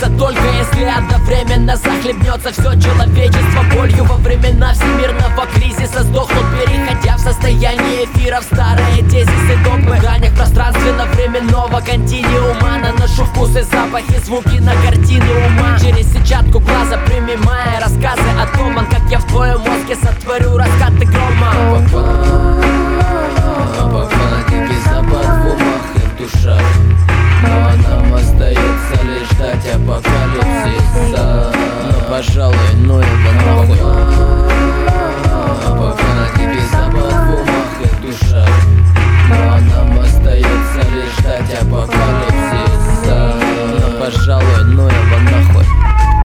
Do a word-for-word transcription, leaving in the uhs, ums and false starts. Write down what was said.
случится только если одновременно захлебнется все человечество болью во времена всемирного кризиса. Сдохнут, переходя в состояние эфира в старые тезисы, догмы. В гранях пространственно-временного континуума наношу вкусы, запахи, звуки на картины ума. Через сетчатку глаза, принимая рассказы о том, как я в твоем мозге сотворю раскаты грома.